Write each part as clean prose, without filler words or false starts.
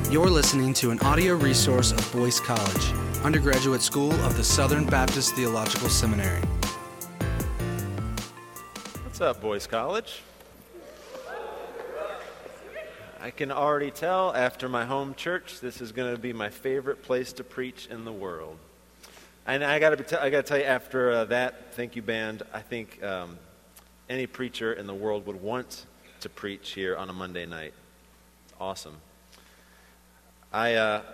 You're listening to an audio resource of Boyce College, undergraduate school of the Southern Baptist Theological Seminary. What's up, Boyce College? I can already tell after my home church, this is going to be my favorite place to preach in the world. And I got to tell you, after that, thank you, band. I think any preacher in the world would want to preach here on a Monday night. Awesome. I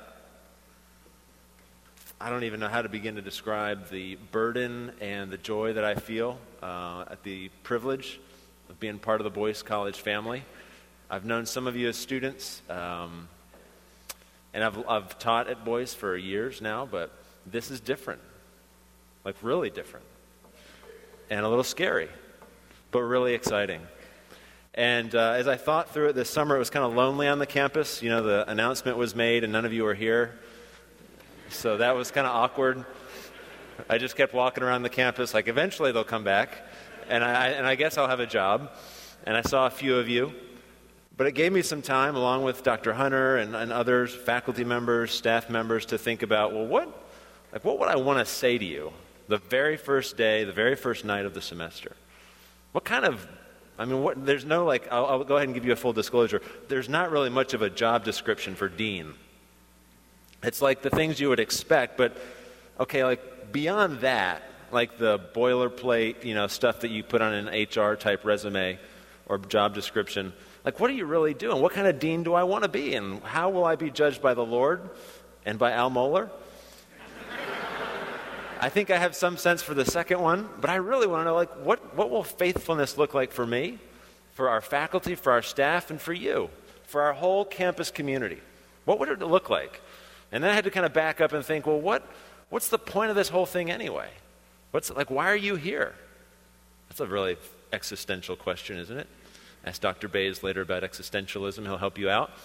don't even know how to begin to describe the burden and the joy that I feel at the privilege of being part of the Boyce College family. I've known some of you as students, and I've taught at Boyce for years now, but this is different, like really different, and a little scary, but really exciting. And as I thought through it this summer, it was kind of lonely on the campus. You know, the announcement was made and none of you were here. So that was kind of awkward. I just kept walking around the campus like eventually they'll come back. And I guess I'll have a job. And I saw a few of you. But it gave me some time, along with Dr. Hunter and others, faculty members, staff members, to think about, well, what would I want to say to you the very first day, the very first night of the semester? There's no, I'll go ahead and give you a full disclosure. There's not really much of a job description for dean. It's like the things you would expect, but, okay, like beyond that, like the boilerplate, stuff that you put on an HR-type resume or job description, like what are you really doing? What kind of dean do I want to be? And how will I be judged by the Lord and by Al Mohler? I think I have some sense for the second one, but I really want to know, what will faithfulness look like for me, for our faculty, for our staff, and for you, for our whole campus community? What would it look like? And then I had to kind of back up and think, well, what's the point of this whole thing anyway? Why are you here? That's a really existential question, isn't it? Ask Dr. Bays later about existentialism. He'll help you out.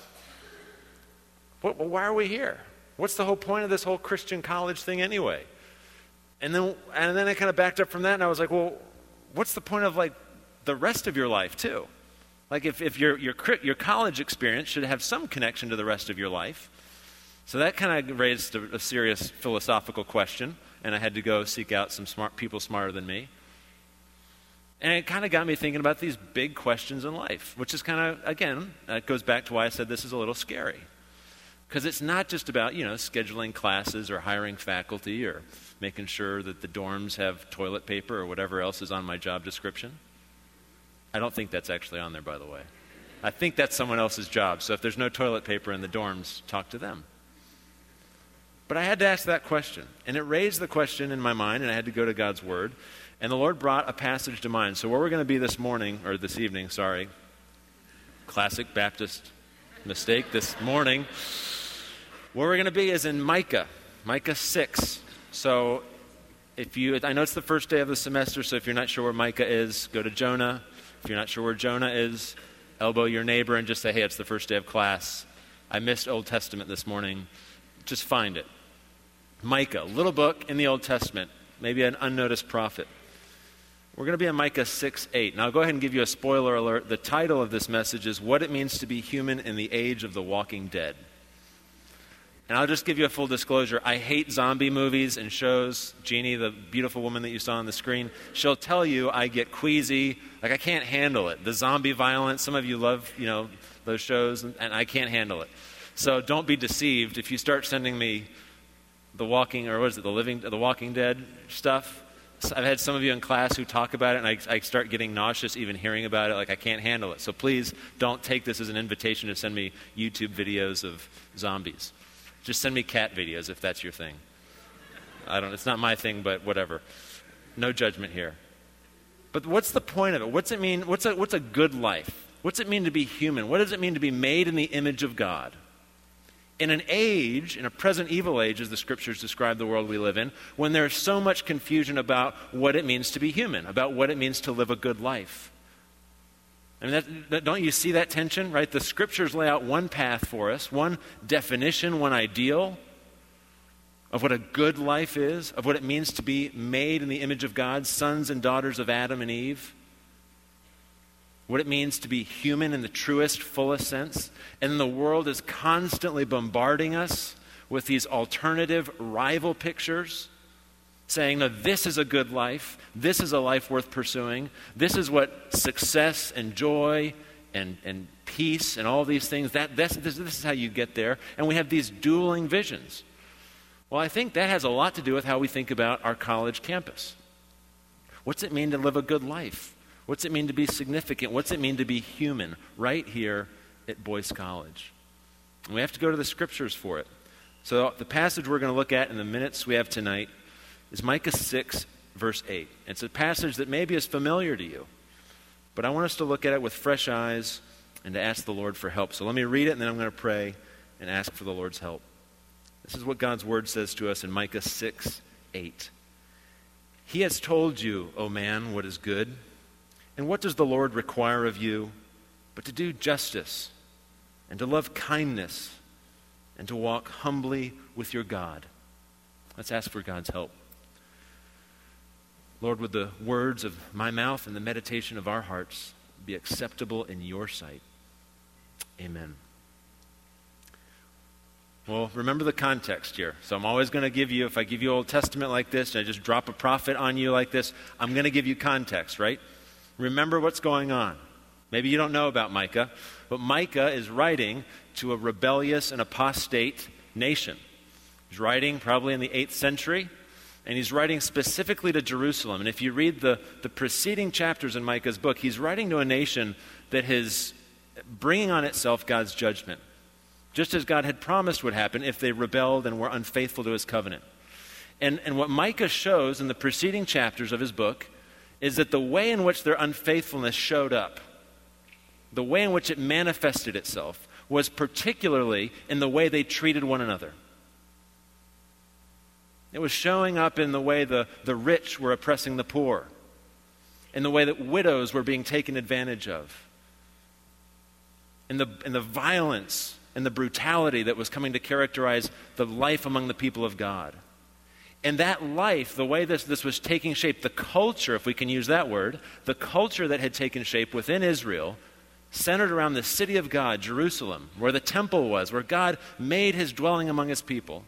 Why are we here? What's the whole point of this whole Christian college thing anyway? And then I kind of backed up from that, and I was like, well, what's the point of the rest of your life too? Like if your college experience should have some connection to the rest of your life. So that kind of raised a serious philosophical question, and I had to go seek out some smart people smarter than me. And it kind of got me thinking about these big questions in life, which is kind of, again, that goes back to why I said this is a little scary. Because it's not just about, scheduling classes or hiring faculty or making sure that the dorms have toilet paper or whatever else is on my job description. I don't think that's actually on there, by the way. I think that's someone else's job. So if there's no toilet paper in the dorms, talk to them. But I had to ask that question. And it raised the question in my mind, and I had to go to God's Word. And the Lord brought a passage to mind. So where we're going to be this evening, classic Baptist mistake this morning. Where we're going to be is in Micah 6. So I know it's the first day of the semester, so if you're not sure where Micah is, go to Jonah. If you're not sure where Jonah is, elbow your neighbor and just say, hey, it's the first day of class. I missed Old Testament this morning. Just find it. Micah, little book in the Old Testament, maybe an unnoticed prophet. We're going to be in Micah 6:8. Now I'll go ahead and give you a spoiler alert. The title of this message is What It Means to Be Human in the Age of the Walking Dead. And I'll just give you a full disclosure. I hate zombie movies and shows. Jeannie, the beautiful woman that you saw on the screen, she'll tell you I get queasy. I can't handle it. The zombie violence, some of you love, those shows, and I can't handle it. So don't be deceived if you start sending me The Walking Dead stuff. I've had some of you in class who talk about it, and I start getting nauseous even hearing about it. I can't handle it. So please don't take this as an invitation to send me YouTube videos of zombies. Just send me cat videos if that's your thing. It's not my thing, but whatever. No judgment here. But what's the point of it? What's it mean? What's a good life? What's it mean to be human? What does it mean to be made in the image of God? In a present evil age, as the scriptures describe the world we live in, when there's so much confusion about what it means to be human, about what it means to live a good life. Don't you see that tension, right? The scriptures lay out one path for us, one definition, one ideal of what a good life is, of what it means to be made in the image of God, sons and daughters of Adam and Eve. what it means to be human in the truest, fullest sense. And the world is constantly bombarding us with these alternative rival pictures, saying, no, this is a good life. This is a life worth pursuing. This is what success and joy and peace and all these things, this is how you get there. And we have these dueling visions. Well, I think that has a lot to do with how we think about our college campus. What's it mean to live a good life? What's it mean to be significant? What's it mean to be human right here at Boyce College? And we have to go to the scriptures for it. So the passage we're going to look at in the minutes we have tonight is Micah 6, verse 8. It's a passage that maybe is familiar to you, but I want us to look at it with fresh eyes and to ask the Lord for help. So let me read it, and then I'm going to pray and ask for the Lord's help. This is what God's word says to us in Micah 6, 8. He has told you, O man, what is good. And what does the Lord require of you but to do justice and to love kindness and to walk humbly with your God? Let's ask for God's help. Lord, would the words of my mouth and the meditation of our hearts be acceptable in your sight? Amen. Well, remember the context here. So I'm always going to give you, if I give you Old Testament like this, and I just drop a prophet on you like this, I'm going to give you context, right? Remember what's going on. Maybe you don't know about Micah, but Micah is writing to a rebellious and apostate nation. He's writing probably in the 8th century, and he's writing specifically to Jerusalem. And if you read the preceding chapters in Micah's book, he's writing to a nation that is bringing on itself God's judgment, just as God had promised would happen if they rebelled and were unfaithful to his covenant. And what Micah shows in the preceding chapters of his book is that the way in which their unfaithfulness showed up, the way in which it manifested itself, was particularly in the way they treated one another. It was showing up in the way the rich were oppressing the poor, in the way that widows were being taken advantage of, in the violence and the brutality that was coming to characterize the life among the people of God. And that life, the way this was taking shape, the culture, if we can use that word, the culture that had taken shape within Israel, centered around the city of God, Jerusalem, where the temple was, where God made his dwelling among his people.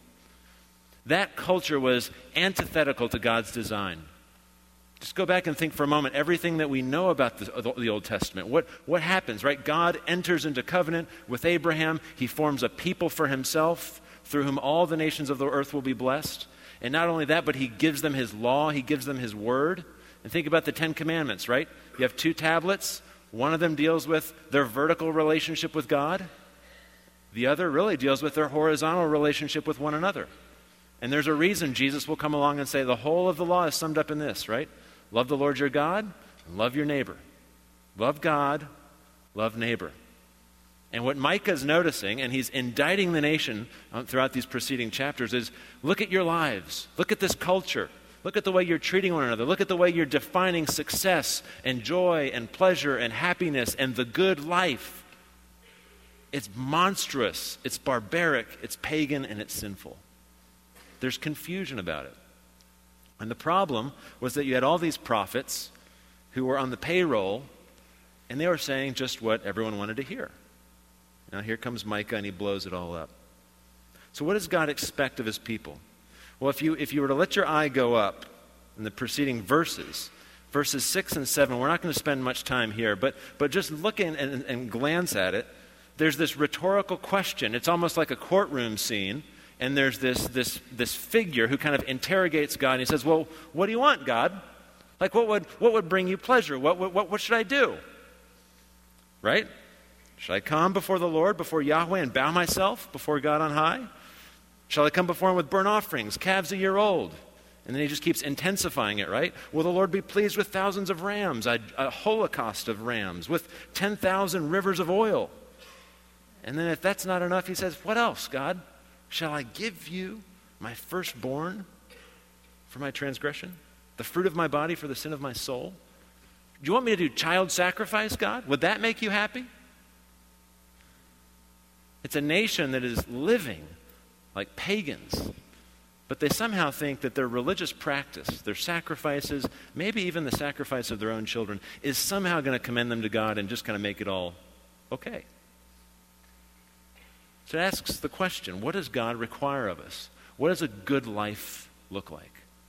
That culture was antithetical to God's design. Just go back and think for a moment, everything that we know about the Old Testament. What happens, right? God enters into covenant with Abraham. He forms a people for himself through whom all the nations of the earth will be blessed. And not only that, but he gives them his law. He gives them his word. And think about the 10 Commandments, right? You have 2 tablets. One of them deals with their vertical relationship with God. The other really deals with their horizontal relationship with one another. And there's a reason Jesus will come along and say the whole of the law is summed up in this, right? Love the Lord your God and love your neighbor. Love God, love neighbor. And what Micah's noticing, and he's indicting the nation throughout these preceding chapters, is look at your lives. Look at this culture. Look at the way you're treating one another. Look at the way you're defining success and joy and pleasure and happiness and the good life. It's monstrous. It's barbaric. It's pagan, and it's sinful. There's confusion about it. And the problem was that you had all these prophets who were on the payroll, and they were saying just what everyone wanted to hear. Now here comes Micah, and he blows it all up. So what does God expect of his people? Well, if you were to let your eye go up in the preceding verses 6 and 7, we're not going to spend much time here, but just look in and glance at it, there's this rhetorical question. It's almost like a courtroom scene. And there's this figure who kind of interrogates God. And he says, well, what do you want, God? Like, what would bring you pleasure? What should I do? Right? Should I come before the Lord, before Yahweh, and bow myself before God on high? Shall I come before him with burnt offerings, calves a year old? And then he just keeps intensifying it, right? Will the Lord be pleased with thousands of rams, a holocaust of rams, with 10,000 rivers of oil? And then if that's not enough, he says, what else, God? Shall I give you my firstborn for my transgression, the fruit of my body for the sin of my soul? Do you want me to do child sacrifice, God? Would that make you happy? It's a nation that is living like pagans. But they somehow think that their religious practice, their sacrifices, maybe even the sacrifice of their own children, is somehow going to commend them to God and just kind of make it all okay. So it asks the question, what does God require of us? What does a good life look like?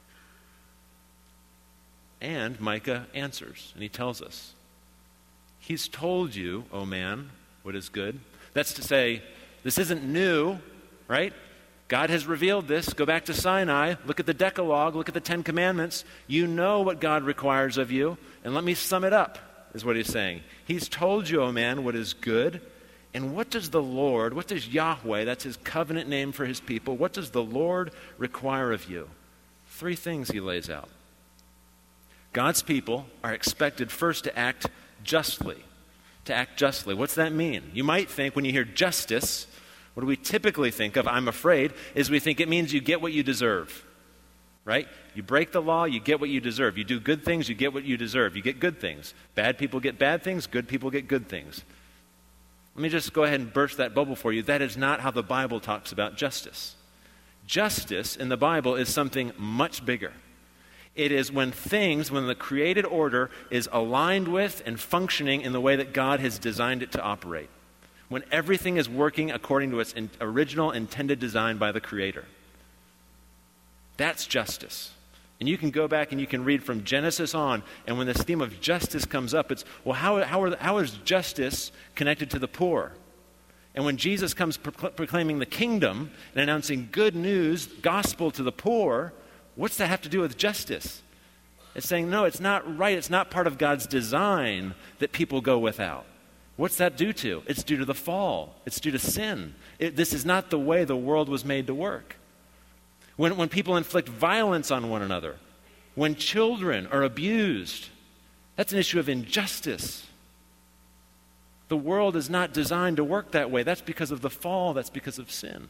And Micah answers, and he tells us, He's told you, O man, what is good. That's to say, this isn't new, right? God has revealed this. Go back to Sinai, look at the Decalogue, look at the Ten Commandments. You know what God requires of you, and let me sum it up, is what he's saying. He's told you, O man, what is good. And what does the Lord, what does Yahweh, that's his covenant name for his people, what does the Lord require of you? 3 things he lays out. God's people are expected first to act justly. To act justly. What's that mean? You might think when you hear justice, what do we typically think of, I'm afraid, is we think it means you get what you deserve. Right? You break the law, you get what you deserve. You do good things, you get what you deserve. You get good things. Bad people get bad things, good people get good things. Let me just go ahead and burst that bubble for you. That is not how the Bible talks about justice. Justice in the Bible is something much bigger. It is when the created order is aligned with and functioning in the way that God has designed it to operate. When everything is working according to its original intended design by the Creator. That's justice. And you can go back and you can read from Genesis on, and when this theme of justice comes up, it's, well, how is justice connected to the poor? And when Jesus comes proclaiming the kingdom and announcing good news, gospel to the poor, what's that have to do with justice? It's saying, no, it's not right. It's not part of God's design that people go without. What's that due to? It's due to the fall. It's due to sin. This is not the way the world was made to work. When people inflict violence on one another, when children are abused, that's an issue of injustice. The world is not designed to work that way. That's because of the fall. That's because of sin.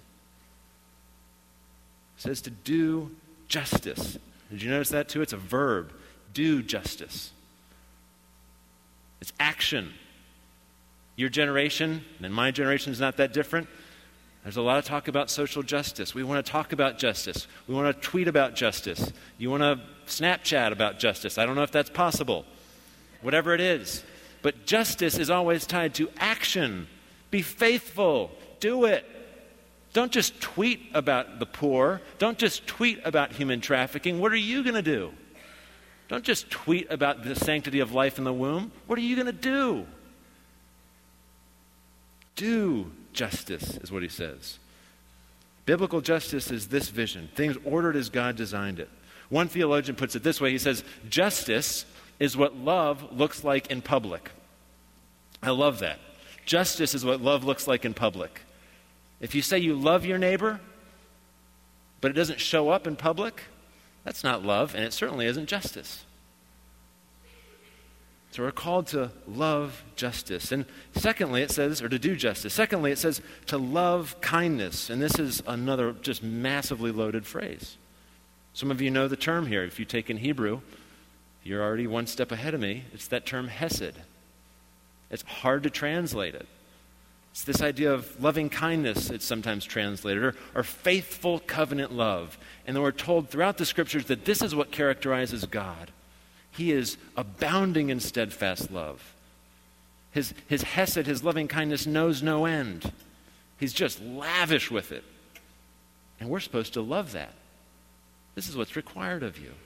It says to do justice. Did you notice that too? It's a verb. Do justice. It's action. Your generation, and my generation is not that different. There's a lot of talk about social justice. We want to talk about justice. We want to tweet about justice. You want to Snapchat about justice. I don't know if that's possible. Whatever it is. But justice is always tied to action. Be faithful. Do it. Don't just tweet about the poor. Don't just tweet about human trafficking. What are you going to do? Don't just tweet about the sanctity of life in the womb. What are you going to do? Do justice, is what he says. Biblical justice is this vision, things ordered as God designed it. One theologian puts it this way. He says, justice is what love looks like in public. I love that. Justice is what love looks like in public. If you say you love your neighbor, but it doesn't show up in public, that's not love, and it certainly isn't justice. So we're called to love justice. And secondly, it says, or to do justice. Secondly, it says to love kindness. And this is another just massively loaded phrase. Some of you know the term here. If you take in Hebrew, you're already one step ahead of me. It's that term hesed. It's hard to translate it. It's this idea of loving kindness, it's sometimes translated, or faithful covenant love. And then we're told throughout the scriptures that this is what characterizes God. He is abounding in steadfast love. His hesed, his loving kindness, knows no end. He's just lavish with it. And we're supposed to love that. This is what's required of you.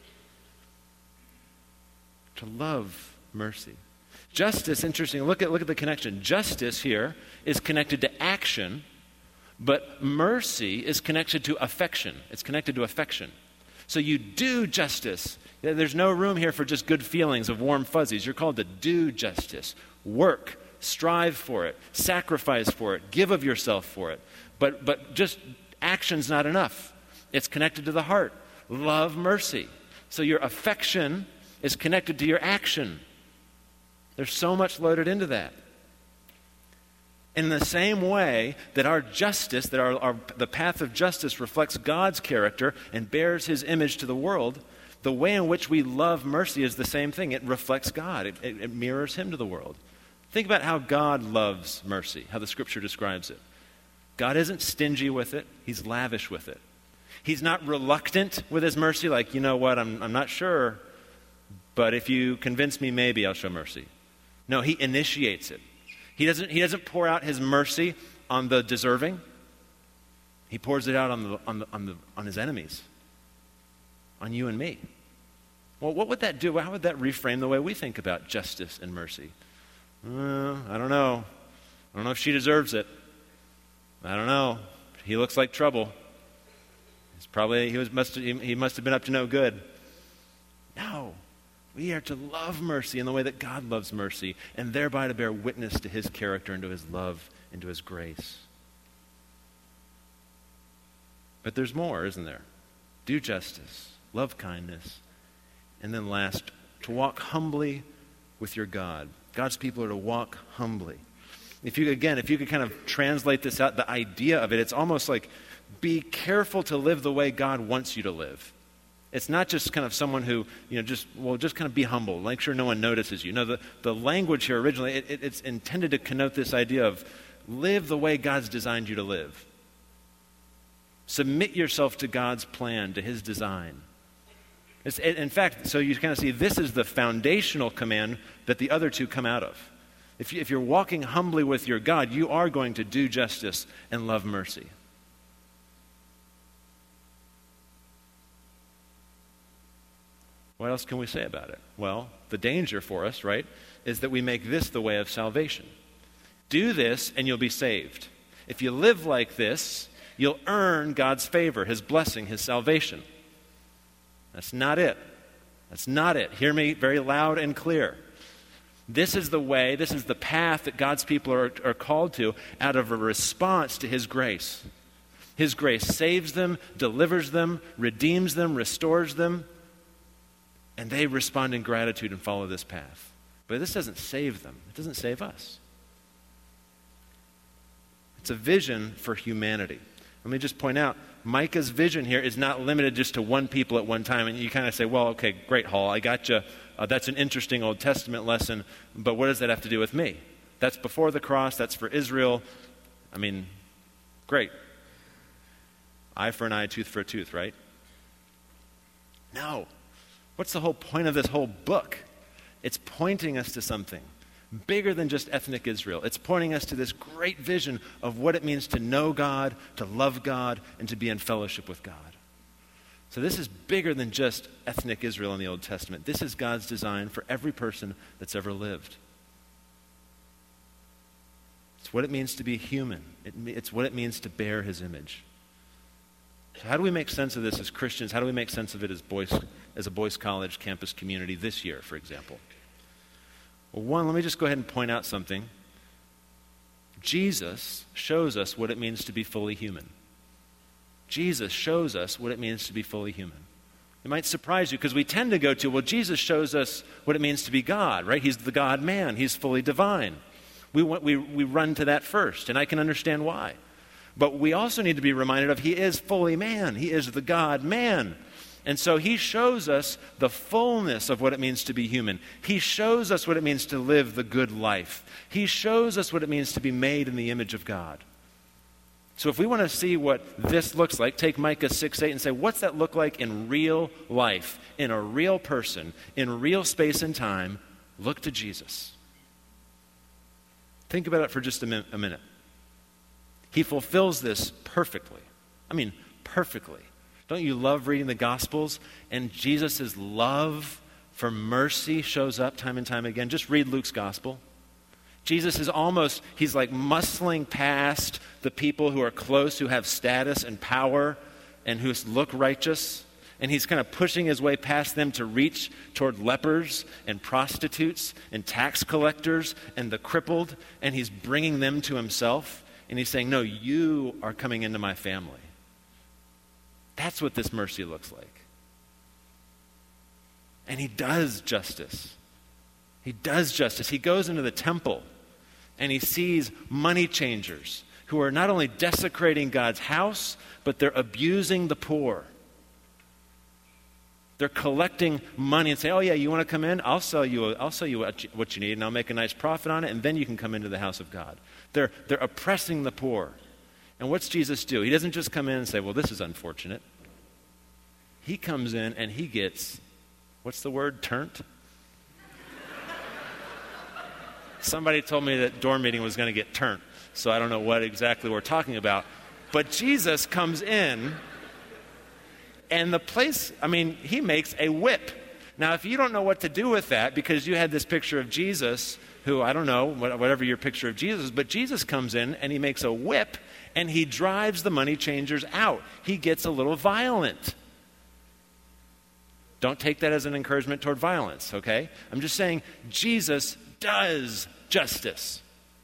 To love mercy. Justice, interesting, look at the connection. Justice here is connected to action, but mercy is connected to affection. It's connected to affection. So you do justice. There's no room here for just good feelings of warm fuzzies. You're called to do justice. Work, strive for it, sacrifice for it, give of yourself for it. But just action's not enough. It's connected to the heart. Love mercy. So your affection is connected to your action. There's so much loaded into that. In the same way that our justice, that the path of justice reflects God's character and bears his image to the world, the way in which we love mercy is the same thing. It reflects God. It mirrors him to the world. Think about how God loves mercy, how the scripture describes it. God isn't stingy with it. He's lavish with it. He's not reluctant with his mercy, like, you know what, I'm not sure, but if you convince me, maybe I'll show mercy. No, he initiates it. He doesn't pour out his mercy on the deserving. He pours it out on his enemies, on you and me. Well, what would that do? How would that reframe the way we think about justice and mercy? I don't know. I don't know if she deserves it. I don't know. He looks like trouble. He must have been up to no good. No. We are to love mercy in the way that God loves mercy, and thereby to bear witness to his character and to his love and to his grace. But there's more, isn't there? Do justice, love kindness, and then last, to walk humbly with your God. God's people are to walk humbly. If you could kind of translate this out, the idea of it, it's almost like be careful to live the way God wants you to live. It's not just kind of someone who, just kind of be humble, make sure no one notices you. No, the language here originally, it's intended to connote this idea of live the way God's designed you to live. Submit yourself to God's plan, to his design. In fact, so you kind of see this is the foundational command that the other two come out of. If you're walking humbly with your God, you are going to do justice and love mercy. What else can we say about it? Well, the danger for us, right, is that we make this the way of salvation. Do this and you'll be saved. If you live like this, you'll earn God's favor, his blessing, his salvation. That's not it. That's not it. Hear me very loud and clear. This is the way, this is the path that God's people are called to out of a response to his grace. His grace saves them, delivers them, redeems them, restores them, and they respond in gratitude and follow this path. But this doesn't save them. It doesn't save us. It's a vision for humanity. Let me just point out, Micah's vision here is not limited just to one people at one time. And you kind of say, well, okay, great, Hall, I got you. That's an interesting Old Testament lesson, but what does that have to do with me? That's before the cross. That's for Israel. I mean, great. Eye for an eye, tooth for a tooth, right? No. What's the whole point of this whole book? It's pointing us to something bigger than just ethnic Israel. It's pointing us to this great vision of what it means to know God, to love God, and to be in fellowship with God. So this is bigger than just ethnic Israel in the Old Testament. This is God's design for every person that's ever lived. It's what it means to be human. It's what it means to bear his image. So how do we make sense of this as Christians? How do we make sense of it as a Boyce College campus community this year, for example? Well, one, let me just go ahead and point out something. Jesus shows us what it means to be fully human. Jesus shows us what it means to be fully human. It might surprise you because we tend to go to, well, Jesus shows us what it means to be God, right? He's the God-man. He's fully divine. We run to that first, and I can understand why. But we also need to be reminded of he is fully man. He is the God-man. And so he shows us the fullness of what it means to be human. He shows us what it means to live the good life. He shows us what it means to be made in the image of God. So if we want to see what this looks like, take Micah 6:8 and say, what's that look like in real life, in a real person, in real space and time? Look to Jesus. Think about it for just a minute. He fulfills this perfectly. I mean, perfectly. Don't you love reading the Gospels? And Jesus' love for mercy shows up time and time again. Just read Luke's Gospel. Jesus is he's like muscling past the people who are close, who have status and power, and who look righteous. And he's kind of pushing his way past them to reach toward lepers and prostitutes and tax collectors and the crippled. And he's bringing them to himself. And he's saying, no, you are coming into my family. That's what this mercy looks like. And he does justice. He does justice. He goes into the temple and he sees money changers who are not only desecrating God's house, but they're abusing the poor. They're collecting money and say, oh yeah, you want to come in? I'll sell you what you need and I'll make a nice profit on it and then you can come into the house of God. They're oppressing the poor. And what's Jesus do? He doesn't just come in and say, well, this is unfortunate. He comes in and he gets, what's the word, turnt? Somebody told me that dorm meeting was going to get turnt, so I don't know what exactly we're talking about. But Jesus comes in, and the place, he makes a whip. Now, if you don't know what to do with that, because you had this picture of Jesus, who, I don't know, whatever your picture of Jesus is, but Jesus comes in and he makes a whip, and he drives the money changers out. He gets a little violent. Don't take that as an encouragement toward violence, okay? I'm just saying Jesus does justice.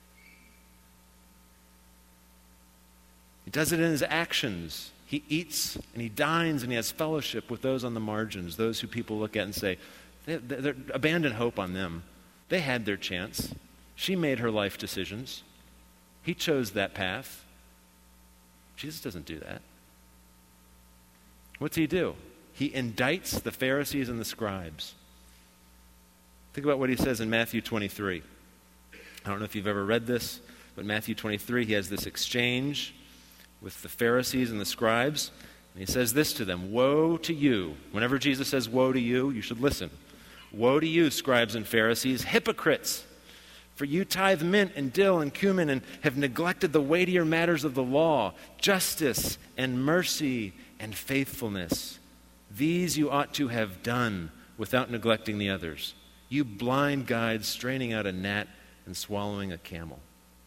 He does it in his actions. He eats and he dines and he has fellowship with those on the margins, those who people look at and say, they're abandon hope on them. They had their chance. She made her life decisions. He chose that path. Jesus doesn't do that. What's he do? He indicts the Pharisees and the scribes. Think about what he says in Matthew 23. I don't know if you've ever read this, but Matthew 23, he has this exchange with the Pharisees and the scribes, and he says this to them, "Woe to you." Whenever Jesus says woe to you, you should listen. "Woe to you, scribes and Pharisees, hypocrites! For you tithe mint and dill and cumin and have neglected the weightier matters of the law, justice and mercy and faithfulness. These you ought to have done without neglecting the others. You blind guides, straining out a gnat and swallowing a camel."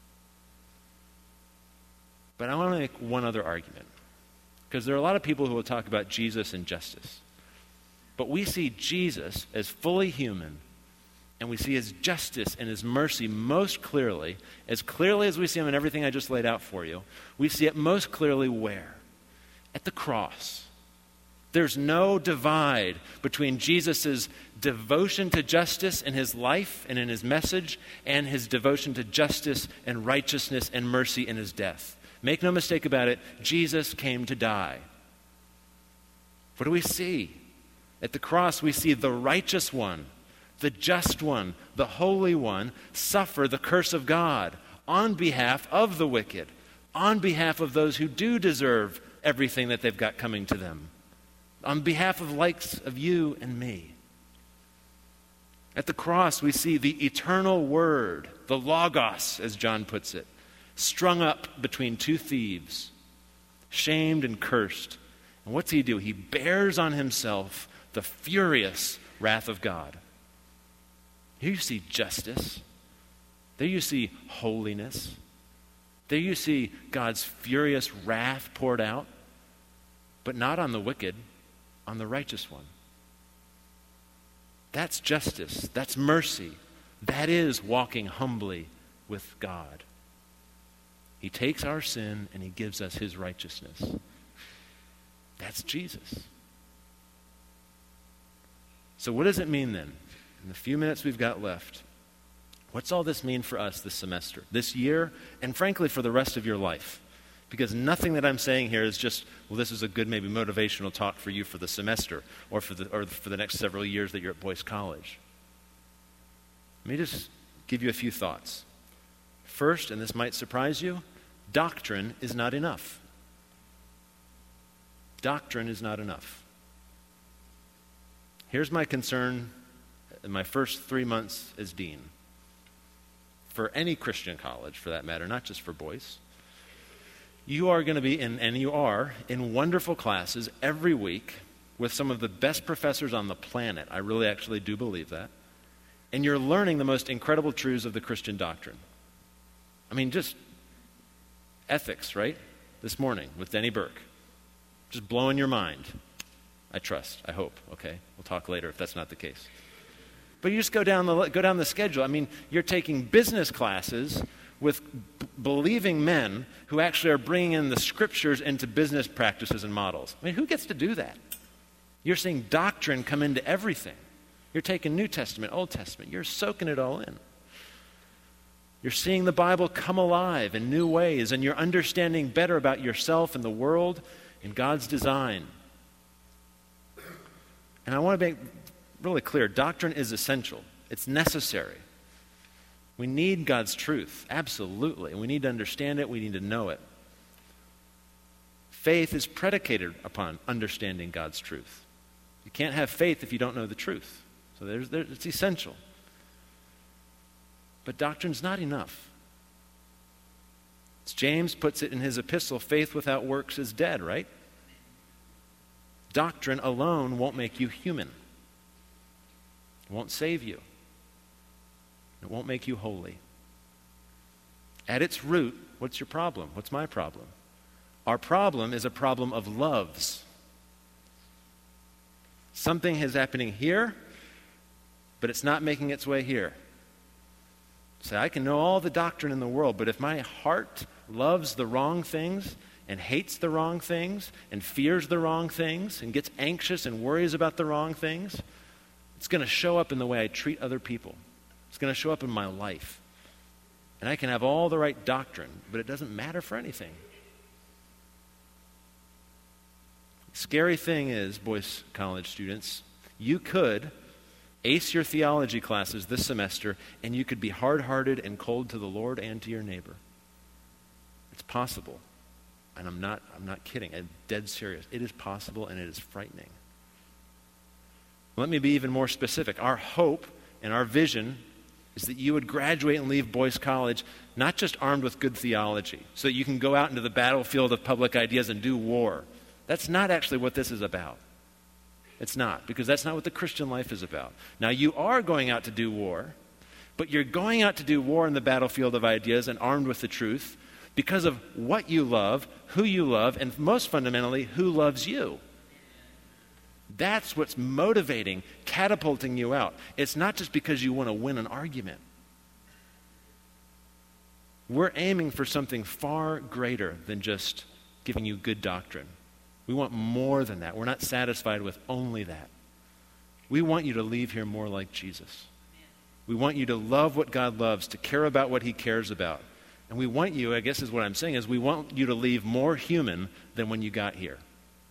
But I want to make one other argument, because there are a lot of people who will talk about Jesus and justice. But we see Jesus as fully human, and we see his justice and his mercy most clearly as we see him in everything I just laid out for you. We see it most clearly where? At the cross. There's no divide between Jesus' devotion to justice in his life and in his message and his devotion to justice and righteousness and mercy in his death. Make no mistake about it, Jesus came to die. What do we see? At the cross, we see the righteous one, the just one, the holy one, suffer the curse of God on behalf of the wicked, on behalf of those who do deserve everything that they've got coming to them, on behalf of likes of you and me. At the cross, we see the eternal word, the Logos, as John puts it, strung up between two thieves, shamed and cursed. And what's he do? He bears on himself the furious wrath of God. Here you see justice. There you see holiness. There you see God's furious wrath poured out, but not on the wicked, on the righteous one. That's justice. That's mercy. That is walking humbly with God. He takes our sin and he gives us his righteousness. That's Jesus. So what does it mean then? In the few minutes we've got left, what's all this mean for us this semester, this year, and frankly for the rest of your life? Because nothing that I'm saying here is just, well, this is a good maybe motivational talk for you for the semester or for the next several years that you're at Boyce College. Let me just give you a few thoughts. First, and this might surprise you, doctrine is not enough. Doctrine is not enough. Here's my concern in my first 3 months as dean. For any Christian college, for that matter, not just for Boyce, you are going to be in, and you are, in wonderful classes every week with some of the best professors on the planet. I really actually do believe that. And you're learning the most incredible truths of the Christian doctrine. I mean, just ethics, right? This morning with Denny Burke. Just blowing your mind. I trust, I hope, okay? We'll talk later if that's not the case. But you just go down the schedule. I mean, you're taking business classes with believing men who actually are bringing in the scriptures into business practices and models. I mean, who gets to do that? You're seeing doctrine come into everything. You're taking New Testament, Old Testament. You're soaking it all in. You're seeing the Bible come alive in new ways, and you're understanding better about yourself and the world and God's design. And I want to make really clear, doctrine is essential. It's necessary. We need God's truth, absolutely. And we need to understand it. We need to know it. Faith is predicated upon understanding God's truth. You can't have faith if you don't know the truth. So it's essential. But doctrine's not enough. As James puts it in his epistle, faith without works is dead, right? Doctrine alone won't make you human. It won't save you. It won't make you holy. At its root, what's your problem? What's my problem? Our problem is a problem of loves. Something is happening here, but it's not making its way here. Say, I can know all the doctrine in the world, but if my heart loves the wrong things and hates the wrong things and fears the wrong things and gets anxious and worries about the wrong things, it's going to show up in the way I treat other people. It's going to show up in my life. And I can have all the right doctrine, but it doesn't matter for anything. Scary thing is, boys college students, you could ace your theology classes this semester, and you could be hard-hearted and cold to the Lord and to your neighbor. It's possible. And I'm not kidding. I'm dead serious. It is possible, and it is frightening. Let me be even more specific. Our hope and our vision is that you would graduate and leave Boyce College not just armed with good theology, so that you can go out into the battlefield of public ideas and do war. That's not actually what this is about. It's not, because that's not what the Christian life is about. Now, you are going out to do war, but you're going out to do war in the battlefield of ideas and armed with the truth because of what you love, who you love, and most fundamentally, who loves you. That's what's motivating, catapulting you out. It's not just because you want to win an argument. We're aiming for something far greater than just giving you good doctrine. We want more than that. We're not satisfied with only that. We want you to leave here more like Jesus. We want you to love what God loves, to care about what he cares about. And we want you, I guess is what I'm saying, is we want you to leave more human than when you got here.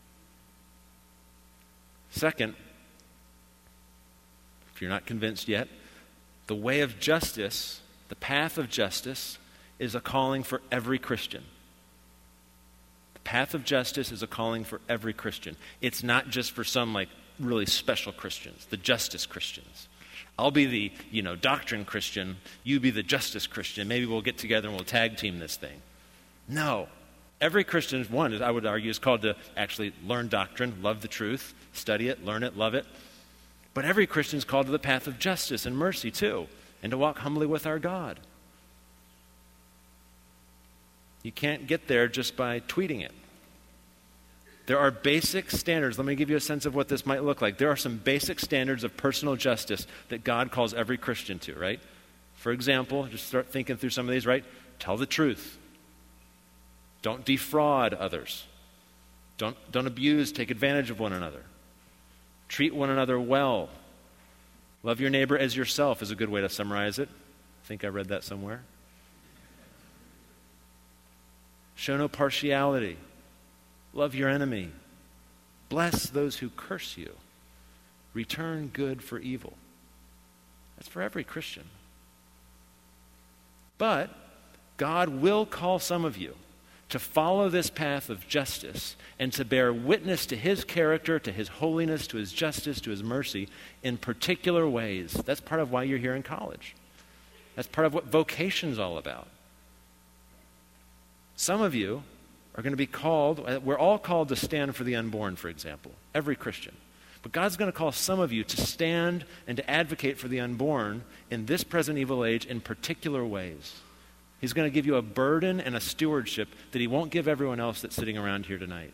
Second, if you're not convinced yet, the way of justice, the path of justice, is a calling for every Christian. The path of justice is a calling for every Christian. It's not just for some really special Christians, the justice Christians. I'll be the, doctrine Christian, you be the justice Christian. Maybe we'll get together and we'll tag team this thing. No. Every Christian, one, I would argue, is called to actually learn doctrine, love the truth, study it, learn it, love it. But every Christian is called to the path of justice and mercy too, and to walk humbly with our God. You can't get there just by tweeting it. There are basic standards. Let me give you a sense of what this might look like. There are some basic standards of personal justice that God calls every Christian to, right? For example, just start thinking through some of these, right? Tell the truth. Don't defraud others. Don't abuse, take advantage of one another. Treat one another well. Love your neighbor as yourself is a good way to summarize it. I think I read that somewhere. Show no partiality. Love your enemy. Bless those who curse you. Return good for evil. That's for every Christian. But God will call some of you to follow this path of justice and to bear witness to his character, to his holiness, to his justice, to his mercy in particular ways. That's part of why you're here in college. That's part of what vocation's all about. Some of you are going to be called, we're all called to stand for the unborn, for example, every Christian. But God's going to call some of you to stand and to advocate for the unborn in this present evil age in particular ways. He's going to give you a burden and a stewardship that he won't give everyone else that's sitting around here tonight.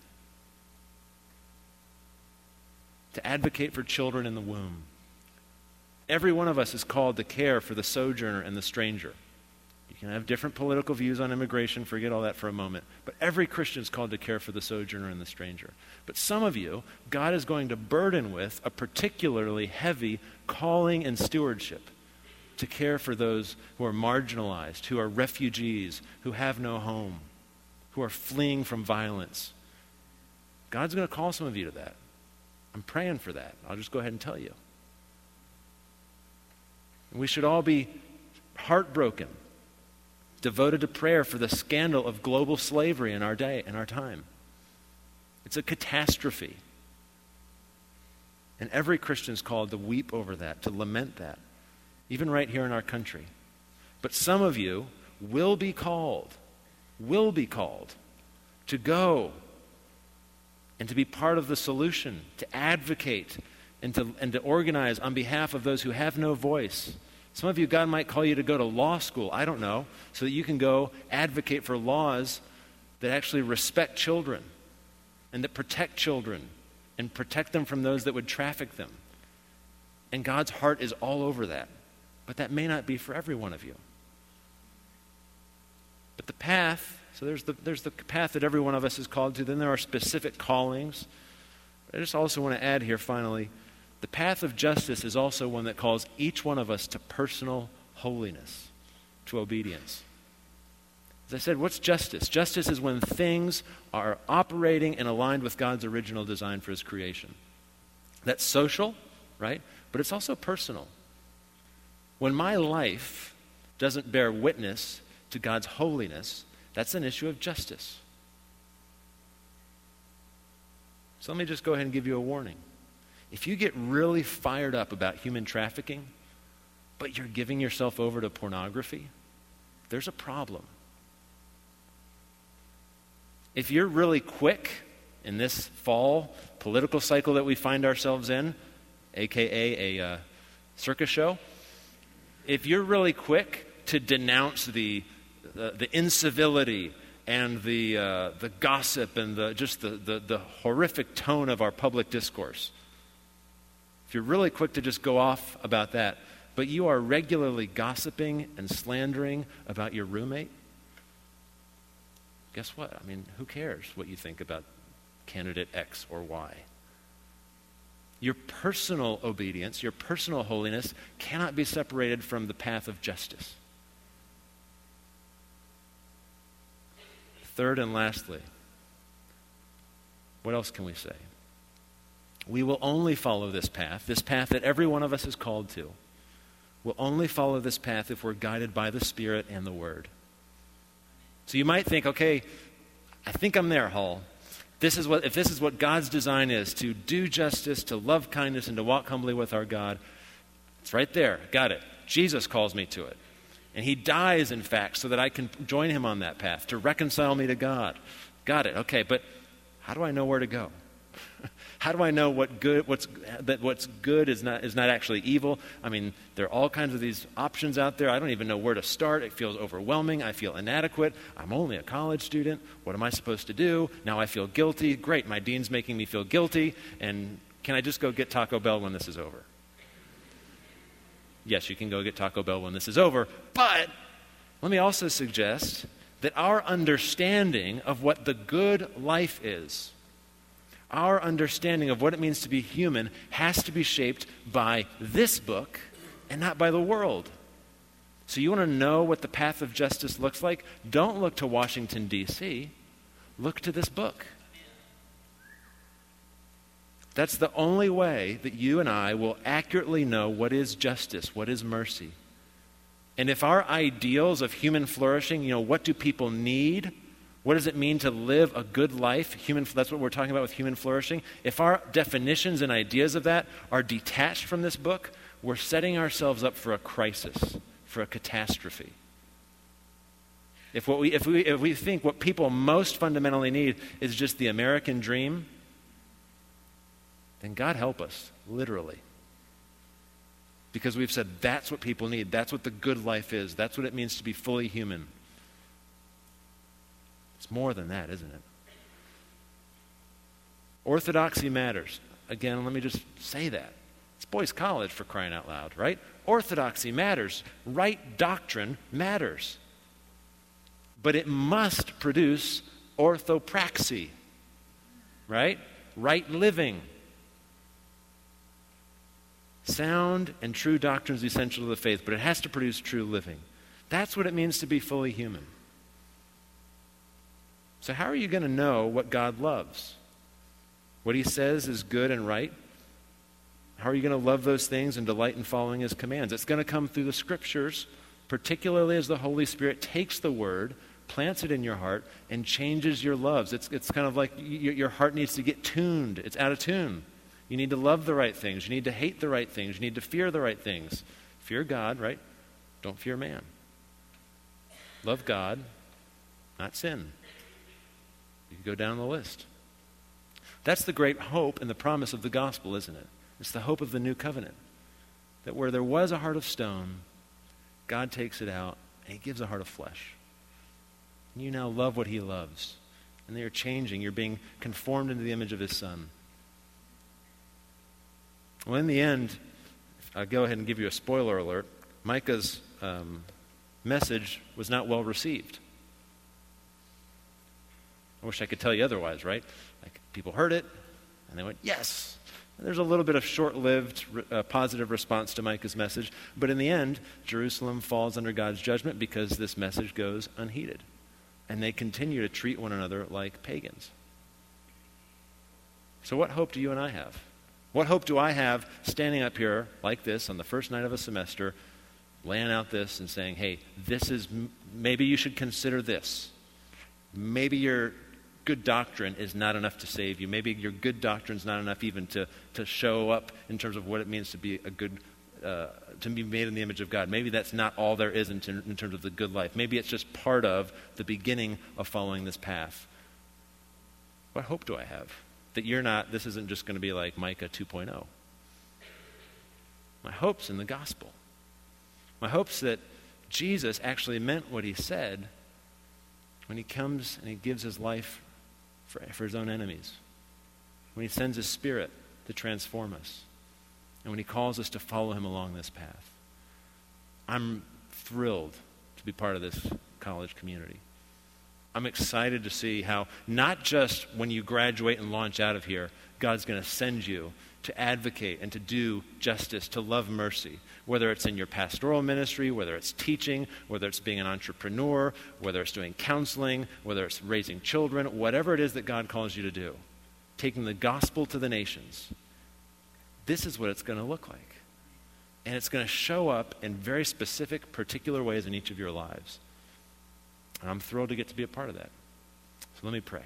To advocate for children in the womb. Every one of us is called to care for the sojourner and the stranger. You can have different political views on immigration, forget all that for a moment. But every Christian is called to care for the sojourner and the stranger. But some of you, God is going to burden with a particularly heavy calling and stewardship to care for those who are marginalized, who are refugees, who have no home, who are fleeing from violence. God's going to call some of you to that. I'm praying for that. I'll just go ahead and tell you. And we should all be heartbroken, devoted to prayer for the scandal of global slavery in our day, in our time. It's a catastrophe. And every Christian is called to weep over that, to lament that, even right here in our country. But some of you will be called to go and to be part of the solution, to advocate and to organize on behalf of those who have no voice. Some of you, God might call you to go to law school, I don't know, so that you can go advocate for laws that actually respect children and that protect children and protect them from those that would traffic them. And God's heart is all over that. But that may not be for every one of you. But the path, so there's the path that every one of us is called to. Then there are specific callings. I just also want to add here finally, the path of justice is also one that calls each one of us to personal holiness, to obedience. As I said, what's justice? Justice is when things are operating and aligned with God's original design for his creation. That's social, right? But it's also personal. When my life doesn't bear witness to God's holiness, that's an issue of justice. So let me just go ahead and give you a warning. If you get really fired up about human trafficking, but you're giving yourself over to pornography, there's a problem. If you're really quick in this fall political cycle that we find ourselves in, aka a circus show, if you're really quick to denounce the incivility and the gossip and the horrific tone of our public discourse, if you're really quick to just go off about that, but you are regularly gossiping and slandering about your roommate, guess what? I mean, who cares what you think about candidate X or Y? Your personal obedience, your personal holiness cannot be separated from the path of justice. Third and lastly, what else can we say? We will only follow this path that every one of us is called to. We'll only follow this path if we're guided by the Spirit and the Word. So you might think, okay, I think I'm there, Hall. If this is what God's design is, to do justice, to love kindness, and to walk humbly with our God, it's right there. Got it. Jesus calls me to it. And he dies, in fact, so that I can join him on that path, to reconcile me to God. Got it. Okay, but how do I know where to go? How do I know what's good is not actually evil? I mean, there are all kinds of these options out there. I don't even know where to start. It feels overwhelming. I feel inadequate. I'm only a college student. What am I supposed to do? Now I feel guilty. Great, my dean's making me feel guilty. And can I just go get Taco Bell when this is over? Yes, you can go get Taco Bell when this is over. But let me also suggest that our understanding of what the good life is, our understanding of what it means to be human, has to be shaped by this book and not by the world. So you want to know what the path of justice looks like? Don't look to Washington, D.C. Look to this book. That's the only way that you and I will accurately know what is justice, what is mercy. And if our ideals of human flourishing, what do people need? What does it mean to live a good life? That's what we're talking about with human flourishing. If our definitions and ideas of that are detached from this book, we're setting ourselves up for a crisis, for a catastrophe. If we think what people most fundamentally need is just the American dream, then God help us, literally. Because we've said that's what people need. That's what the good life is. That's what it means to be fully human. It's more than that, isn't it? Orthodoxy matters. Again, let me just say that. It's boys' college, for crying out loud, right? Orthodoxy matters. Right doctrine matters. But it must produce orthopraxy, right? Right living. Sound and true doctrine is essential to the faith, but it has to produce true living. That's what it means to be fully human. So how are you going to know what God loves? What he says is good and right? How are you going to love those things and delight in following his commands? It's going to come through the scriptures, particularly as the Holy Spirit takes the word, plants it in your heart, and changes your loves. It's kind of like your heart needs to get tuned. It's out of tune. You need to love the right things. You need to hate the right things. You need to fear the right things. Fear God, right? Don't fear man. Love God, not sin. You can go down the list. That's the great hope and the promise of the gospel, isn't it? It's the hope of the new covenant. That where there was a heart of stone, God takes it out and he gives a heart of flesh. And you now love what he loves. And you're changing. You're being conformed into the image of his son. Well, in the end, I'll go ahead and give you a spoiler alert. Micah's message was not well received. I wish I could tell you otherwise, right? Like, people heard it, and they went, yes. And there's a little bit of short-lived positive response to Micah's message, but in the end, Jerusalem falls under God's judgment because this message goes unheeded. And they continue to treat one another like pagans. So what hope do you and I have? What hope do I have standing up here like this on the first night of a semester, laying out this and saying, hey, this is, maybe you should consider this. Maybe your good doctrine is not enough to save you. Maybe your good doctrine is not enough even to show up in terms of what it means to be a good, to be made in the image of God. Maybe that's not all there is in terms of the good life. Maybe it's just part of the beginning of following this path. What hope do I have? That you're not, this isn't just going to be like Micah 2.0. My hope's in the gospel. My hope's that Jesus actually meant what he said when he comes and he gives his life for his own enemies. When he sends his Spirit to transform us. And when he calls us to follow him along this path. I'm thrilled to be part of this college community. I'm excited to see how not just when you graduate and launch out of here, God's going to send you to advocate and to do justice, to love mercy, whether it's in your pastoral ministry, whether it's teaching, whether it's being an entrepreneur, whether it's doing counseling, whether it's raising children, whatever it is that God calls you to do, taking the gospel to the nations. This is what it's going to look like. And it's going to show up in very specific, particular ways in each of your lives. And I'm thrilled to get to be a part of that. So let me pray.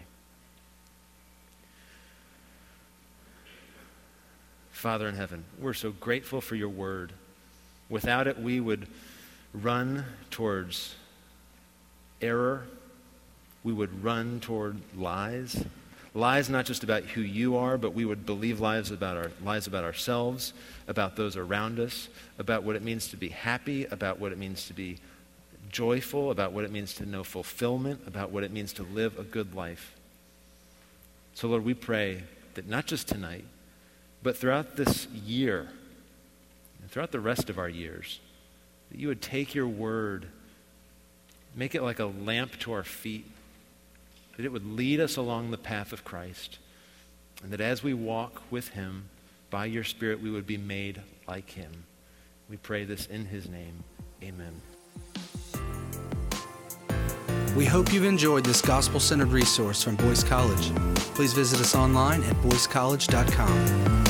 Father in heaven, we're so grateful for your word. Without it, we would run towards error. We would run toward lies. Lies not just about who you are, but we would believe lies about ourselves, about those around us, about what it means to be happy, about what it means to be joyful, about what it means to know fulfillment, about what it means to live a good life. So Lord, we pray that not just tonight, but throughout this year, and throughout the rest of our years, that you would take your word, make it like a lamp to our feet, that it would lead us along the path of Christ, and that as we walk with him, by your Spirit, we would be made like him. We pray this in his name. Amen. We hope you've enjoyed this gospel-centered resource from Boyce College. Please visit us online at boycecollege.com.